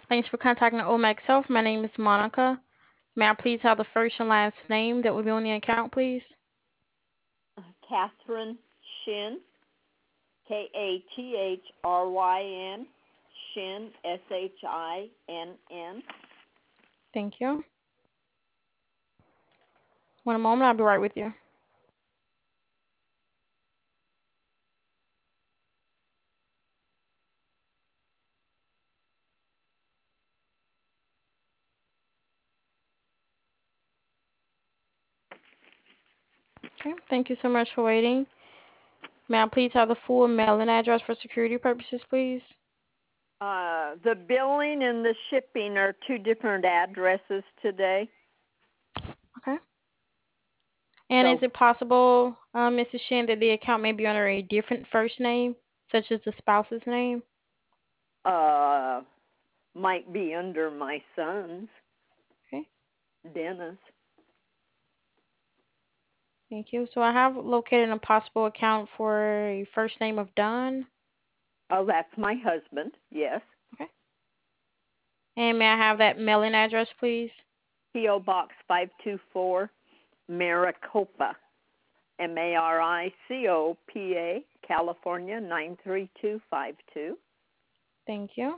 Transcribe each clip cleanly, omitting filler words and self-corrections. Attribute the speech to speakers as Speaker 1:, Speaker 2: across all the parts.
Speaker 1: Thanks for contacting Omax Health. My name is Monica. May I please have the first and last name that will be on the account, please?
Speaker 2: Catherine Shin, Kathryn, Shin, Shinn.
Speaker 1: Thank you. One moment, I'll be right with you. Okay, thank you so much for waiting. May I please have the full mailing address for security purposes, please?
Speaker 2: The billing and the shipping are two different addresses today.
Speaker 1: Okay. And is
Speaker 2: So,
Speaker 1: it possible, Mrs. Shin, that the account may be under a different first name, such as the spouse's name?
Speaker 2: uh, might be under my son's,
Speaker 1: Okay,
Speaker 2: Dennis.
Speaker 1: thank you. So I have located a possible account for a first name of Don.
Speaker 2: Oh, that's my husband, yes.
Speaker 1: Okay. And may I have that mailing address, please?
Speaker 2: P.O. Box 524, Maricopa, Maricopa, California 93252.
Speaker 1: Thank you.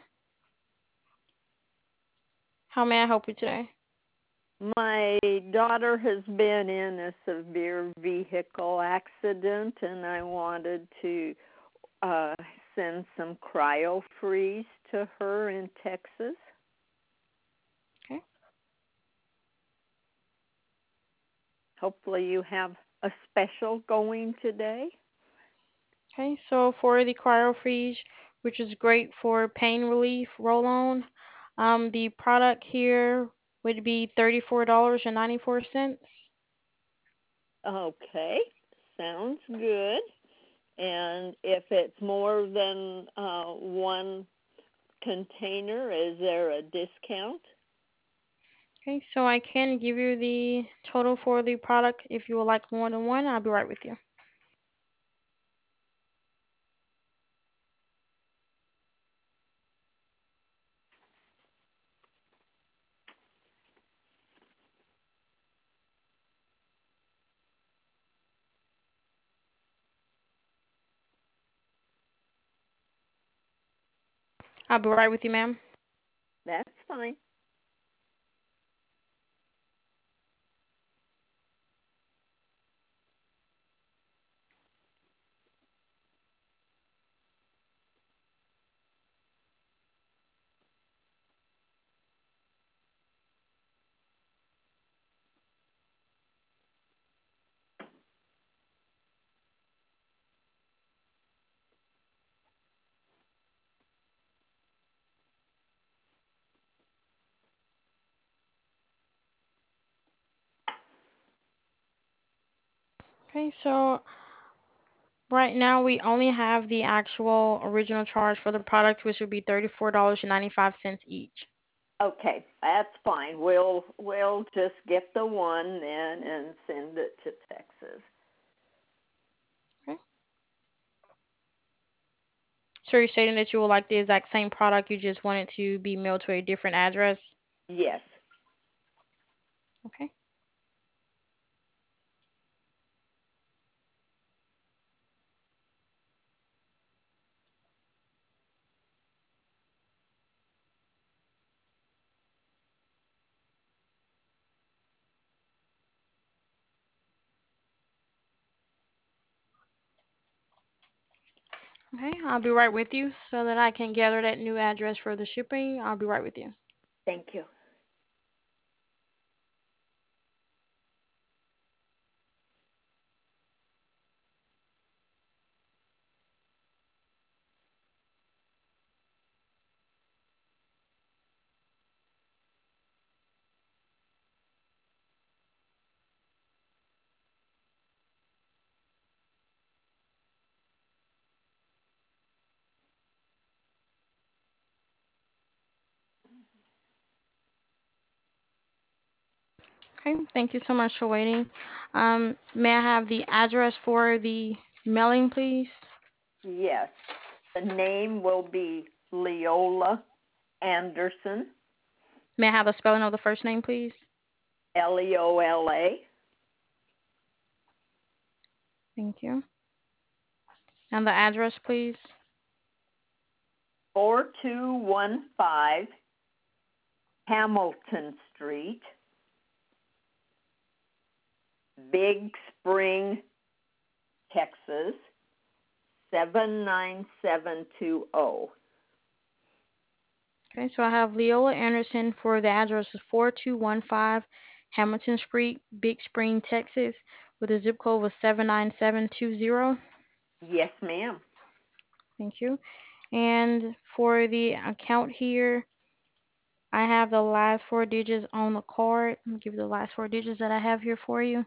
Speaker 1: How may I help you today?
Speaker 2: My daughter has been in a severe vehicle accident, and I wanted to uh, send some cryo freeze to her in Texas.
Speaker 1: Okay.
Speaker 2: Hopefully, you have a special going today.
Speaker 1: Okay, so for the CryoFreeze, which is great for pain relief roll-on, the product here would be $34.94.
Speaker 2: Okay, sounds good. And if it's more than one container, is there a discount?
Speaker 1: Okay, so I can give you the total for the product if you would like more than one. I'll be right with you. I'll be right with you, ma'am.
Speaker 2: That's fine.
Speaker 1: Okay, so right now we only have the actual original charge for the product, which would be $34.95 each.
Speaker 2: Okay, that's fine. We'll just get the one then and send it to Texas.
Speaker 1: Okay. So you're stating that you would like the exact same product, you just want it to be mailed to a different address?
Speaker 2: Yes.
Speaker 1: Okay. Okay, I'll be right with you so that I can gather that new address for the shipping. I'll be right with you.
Speaker 2: Thank you.
Speaker 1: Okay, thank you so much for waiting. May I have the address for the mailing, please?
Speaker 2: Yes. The name will be Leola Anderson,
Speaker 1: May I have the spelling of the first name, please?
Speaker 2: Leola,
Speaker 1: Thank you. And the address, please?
Speaker 2: 4215 Hamilton Street, Big Spring, Texas, 79720.
Speaker 1: Okay, so I have Leola Anderson for the address is 4215 Hamilton Street, Big Spring, Texas, with a zip code of 79720.
Speaker 2: Yes, ma'am.
Speaker 1: Thank you. And for the account here, I have the last four digits on the card. Let me give you the last four digits that I have here for you.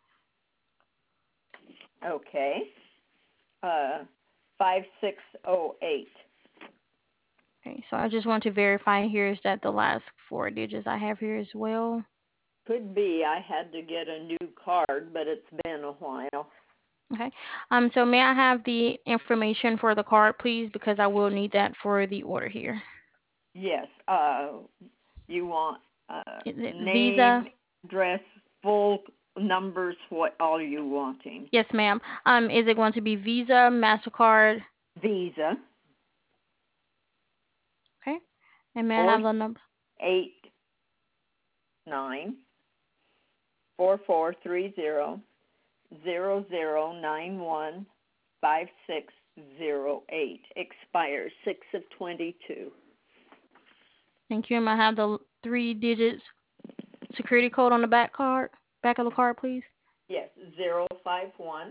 Speaker 2: Okay. 5608.
Speaker 1: Okay, so I just want to verify here is that the last four digits I have here as well.
Speaker 2: Could be I had to get a new card, but it's been a while.
Speaker 1: Okay. So may I have the information for the card, please, because I will need that for the order here.
Speaker 2: Yes. You want
Speaker 1: Is it Visa?
Speaker 2: name, address, full numbers, what all you wanting?
Speaker 1: Yes, ma'am. Is it going to be Visa, MasterCard?
Speaker 2: Visa.
Speaker 1: Okay. And may I
Speaker 2: Four
Speaker 1: have the number?
Speaker 2: 89443000915608. Expires 6/22.
Speaker 1: Thank you. And may I have the three digits security code on the back of the card, please?
Speaker 2: Yes, 051.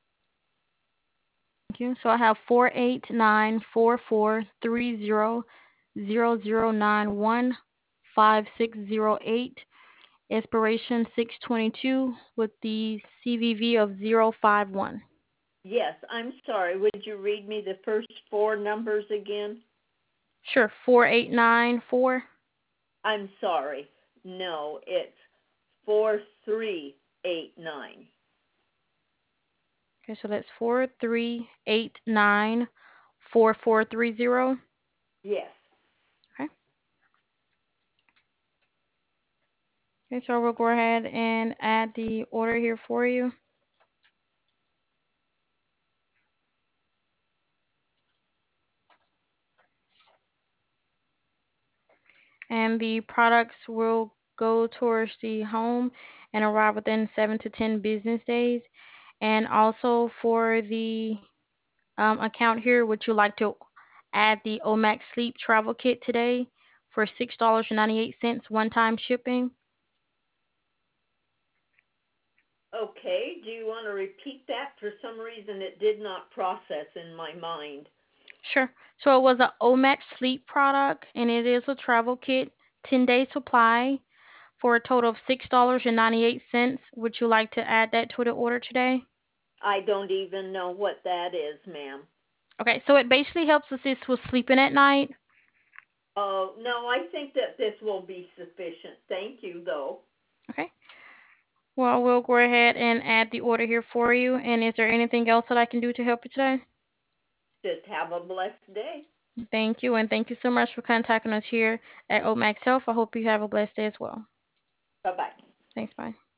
Speaker 1: Thank you. So I have 489443000915608. Expiration 6/22 with the CVV of 051.
Speaker 2: Yes, I'm sorry. Would you read me the first four numbers again?
Speaker 1: Sure, 4894.
Speaker 2: I'm sorry. No, it's 4389.
Speaker 1: Okay, so that's 43894430.
Speaker 2: Yes.
Speaker 1: Okay. Okay, so we'll go ahead and add the order here for you. And the products will go towards the home and arrive within 7 to 10 business days. And also for the account here, would you like to add the OMAX Sleep Travel Kit today for $6.98 one-time shipping?
Speaker 2: Okay. Do you want to repeat that? For some reason, it did not process in my mind.
Speaker 1: Sure. So it was a OMAX Sleep product, and it is a travel kit, 10-day supply for a total of $6.98. Would you like to add that to the order today?
Speaker 2: I don't even know what that is, ma'am.
Speaker 1: Okay, so it basically helps assist with sleeping at night.
Speaker 2: Oh, no, I think that this will be sufficient. Thank you, though.
Speaker 1: Okay. Well, we'll go ahead and add the order here for you. And is there anything else that I can do to help you today?
Speaker 2: Just have a blessed day.
Speaker 1: Thank you, and thank you so much for contacting us here at OMAX Health. I hope you have a blessed day as well.
Speaker 2: Bye-bye.
Speaker 1: Thanks, bye.